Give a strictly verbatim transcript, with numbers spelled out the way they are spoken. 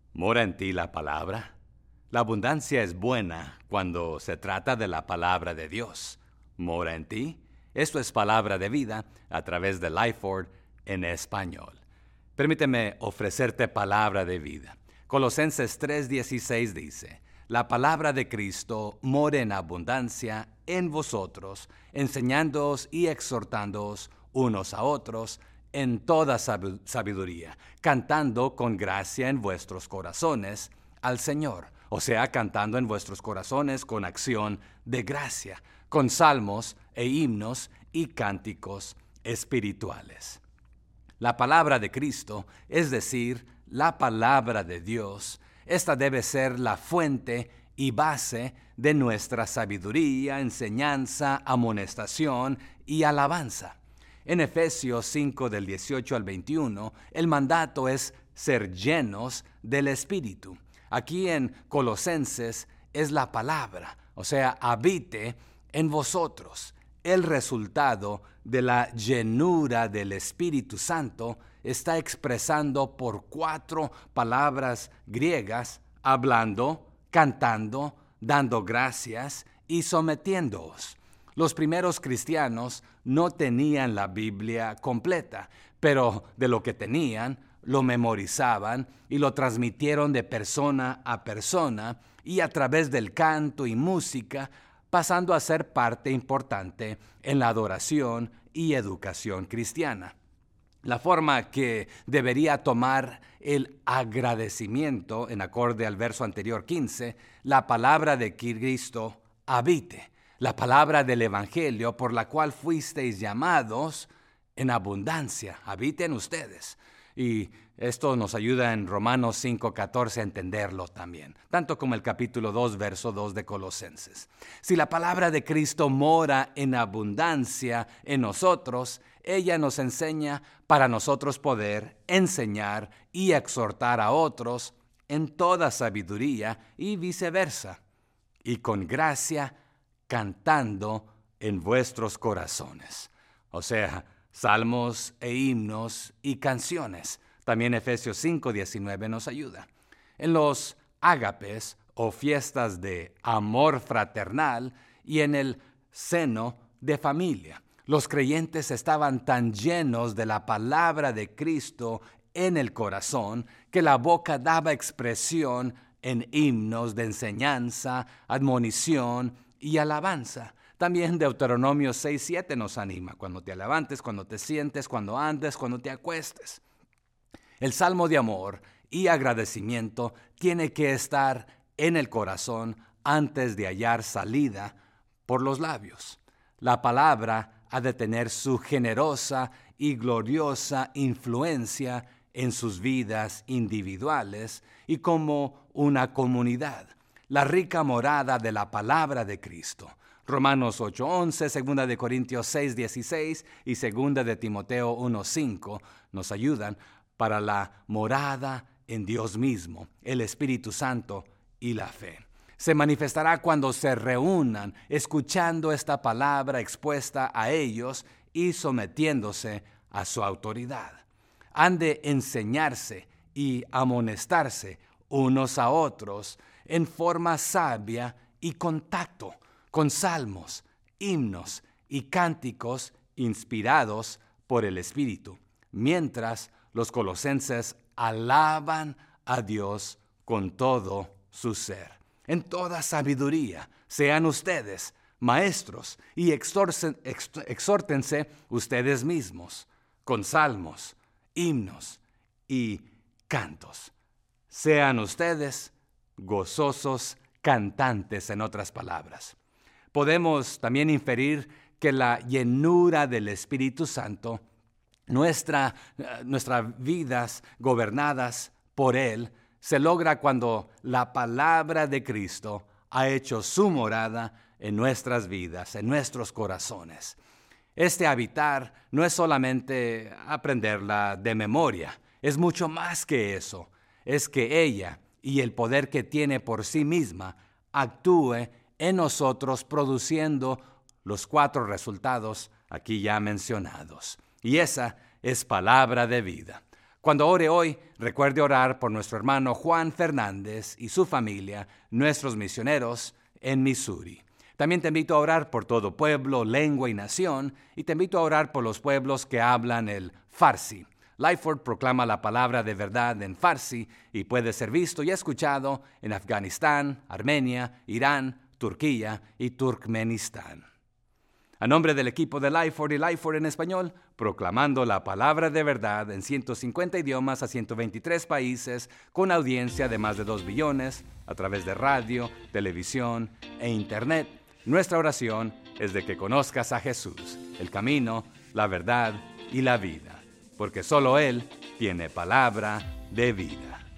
¿Mora en ti la palabra? La abundancia es buena cuando se trata de la palabra de Dios. ¿Mora en ti? Esto es Palabra de Vida a través de Lifeword en español. Permíteme ofrecerte palabra de vida. Colosenses tres dieciséis dice: La palabra de Cristo mora en abundancia en vosotros, enseñándoos y exhortándoos unos a otros en toda sabiduría, cantando con gracia en vuestros corazones al Señor. O sea, cantando en vuestros corazones con acción de gracia, con salmos e himnos y cánticos espirituales. La palabra de Cristo, es decir, la palabra de Dios, esta debe ser la fuente y base de nuestra sabiduría, enseñanza, amonestación y alabanza. En Efesios cinco del dieciocho al veintiuno, el mandato es ser llenos del Espíritu. Aquí en Colosenses es la palabra, o sea, habite en vosotros. El resultado de la llenura del Espíritu Santo está expresando por cuatro palabras griegas: hablando, cantando, dando gracias y sometiéndoos. Los primeros cristianos no tenían la Biblia completa, pero de lo que tenían, lo memorizaban y lo transmitieron de persona a persona y a través del canto y música, pasando a ser parte importante en la adoración y educación cristiana. La forma que debería tomar el agradecimiento, en acorde al verso anterior quince, la palabra de Cristo habite, la palabra del Evangelio por la cual fuisteis llamados en abundancia, habite en ustedes. Y esto nos ayuda en Romanos cinco catorce a entenderlo también, tanto como el capítulo dos, verso dos de Colosenses. Si la palabra de Cristo mora en abundancia en nosotros, ella nos enseña para nosotros poder enseñar y exhortar a otros en toda sabiduría y viceversa, y con gracia cantando en vuestros corazones. O sea, salmos e himnos y canciones. También Efesios cinco diecinueve nos ayuda. En los ágapes o fiestas de amor fraternal y en el seno de familia, los creyentes estaban tan llenos de la palabra de Cristo en el corazón que la boca daba expresión en himnos de enseñanza, admonición y alabanza. También Deuteronomio seis siete nos anima: cuando te levantes, cuando te sientes, cuando andes, cuando te acuestes. El salmo de amor y agradecimiento tiene que estar en el corazón antes de hallar salida por los labios. La palabra ha de tener su generosa y gloriosa influencia en sus vidas individuales y como una comunidad. La rica morada de la palabra de Cristo. Romanos ocho once, segunda de Corintios seis dieciséis y segunda de Timoteo uno cinco nos ayudan para la morada en Dios mismo, el Espíritu Santo y la fe. Se manifestará cuando se reúnan escuchando esta palabra expuesta a ellos y sometiéndose a su autoridad. Han de enseñarse y amonestarse unos a otros en forma sabia y con tacto, con salmos, himnos y cánticos inspirados por el Espíritu, mientras los colosenses alaban a Dios con todo su ser. En toda sabiduría sean ustedes maestros y exhórtense ustedes mismos con salmos, himnos y cantos. Sean ustedes gozosos cantantes, en otras palabras. Podemos también inferir que la llenura del Espíritu Santo, nuestra, nuestras vidas gobernadas por Él, se logra cuando la palabra de Cristo ha hecho su morada en nuestras vidas, en nuestros corazones. Este habitar no es solamente aprenderla de memoria, es mucho más que eso. Es que ella y el poder que tiene por sí misma actúe en nosotros, produciendo los cuatro resultados aquí ya mencionados. Y esa es palabra de vida. Cuando ore hoy, recuerde orar por nuestro hermano Juan Fernández y su familia, nuestros misioneros en Missouri. También te invito a orar por todo pueblo, lengua y nación, y te invito a orar por los pueblos que hablan el Farsi. Lifeword proclama la palabra de verdad en Farsi y puede ser visto y escuchado en Afganistán, Armenia, Irán, Turquía y Turkmenistán. A nombre del equipo de Lifeword y Lifeword en español, proclamando la palabra de verdad en ciento cincuenta idiomas a ciento veintitrés países, con audiencia de más de dos billones, a través de radio, televisión e internet, nuestra oración es de que conozcas a Jesús, el camino, la verdad y la vida, porque solo Él tiene palabra de vida.